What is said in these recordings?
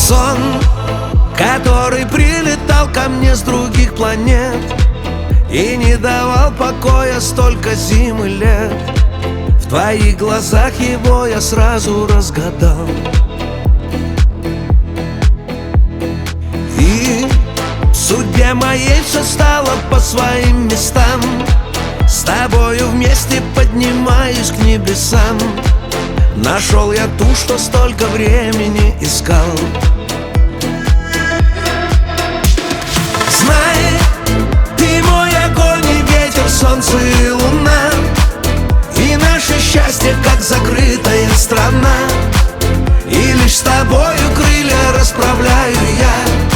сон, который прилетал ко мне с других планет и не давал покоя столько зим и лет. В твоих глазах его я сразу разгадал. И в судьбе моей все стало по своим местам. С тобою вместе поднимаюсь к небесам. Нашел я ту, что столько времени искал. Знай, ты мой огонь и ветер, солнце и луна, и наше счастье, как закрытая страна. И лишь с тобою крылья расправляю я.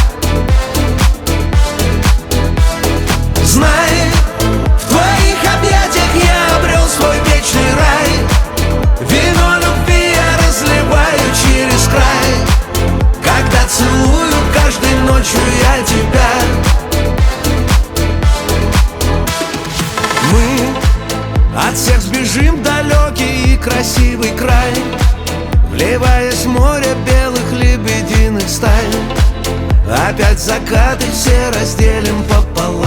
Знай, в твоих объятиях я обрел свой вечный рай. Вино любви я разливаю через край, когда целую каждой ночью я тебя. Мы от всех сбежим в далекий и красивый край, вливаясь в море белых лебединых стай. Опять закаты все разделим пополам.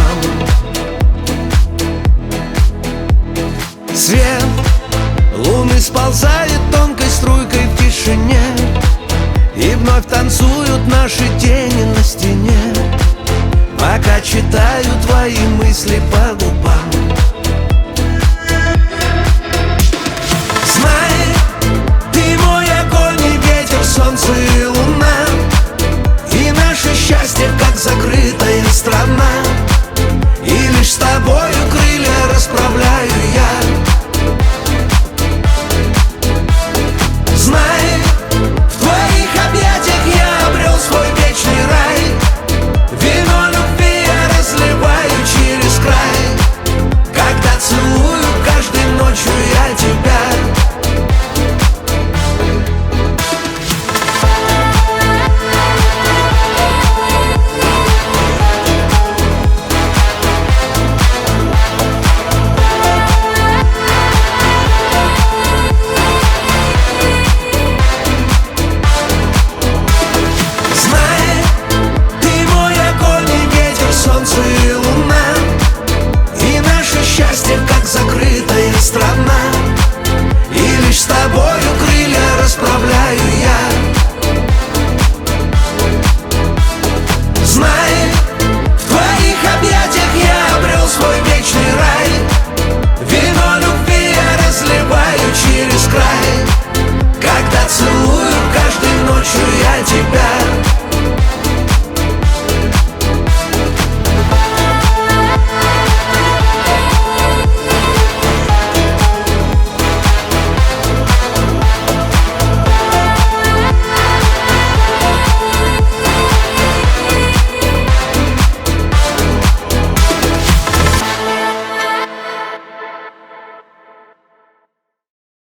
Свет луны сползает тонкой струйкой в тишине, и вновь танцуют наши тени на стене, пока читаю твои мысли по губам.